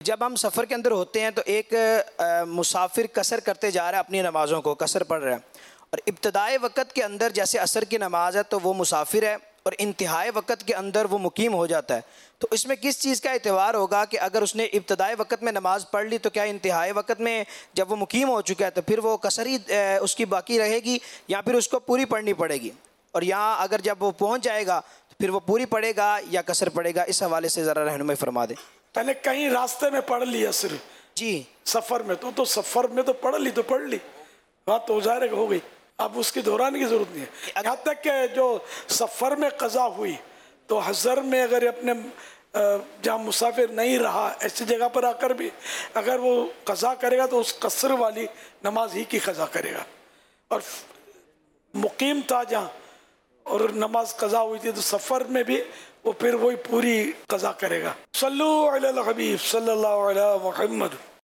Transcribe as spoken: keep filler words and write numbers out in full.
जब हम सफ़र के अंदर होते हैं तो एक आ, मुसाफिर कसर करते जा रहा है, अपनी नमाज़ों को कसर पढ़ रहा है, और इब्तदाई वक़्त के अंदर जैसे असर की नमाज़ है तो वो मुसाफिर है, और इंतहाई वक़्त के अंदर वो मुकीम हो जाता है। तो इसमें किस चीज़ का एतबार होगा कि अगर उसने इब्तदाई वक़्त में नमाज़ पढ़ ली तो क्या इंतहाई वक़्त में जब वो मुकीम हो चुका है तो फिर वो कसर ही उसकी बाकी रहेगी, या फिर उसको पूरी पढ़नी पड़ेगी? और यहाँ अगर जब वो पहुँच जाएगा तो फिर वो पूरी पढ़ेगा या कसर पढ़ेगा? इस हवाले से ज़रा रहनुमाई फरमा दें। पहले कहीं रास्ते में पढ़ लिया सिर्फ जी, सफ़र में तो तो सफ़र में तो पढ़ ली तो पढ़ ली, बात तो ज़ाहिर हो गई, अब उसकी दोहराने की ज़रूरत नहीं है। यहाँ तक कि जो सफ़र में क़ज़ा हुई तो हज़र में अगर अपने जहाँ मुसाफिर नहीं रहा ऐसी जगह पर आकर भी अगर वो क़ज़ा करेगा तो उस कसर वाली नमाज ही की क़ज़ा करेगा, और मुकीम था जहाँ और नमाज क़ज़ा हुई थी तो सफ़र में भी वो फिर वही पूरी क़ज़ा करेगा। सल्लु अलल हबीब सल्लल्लाहु अलैहि मुहम्मद।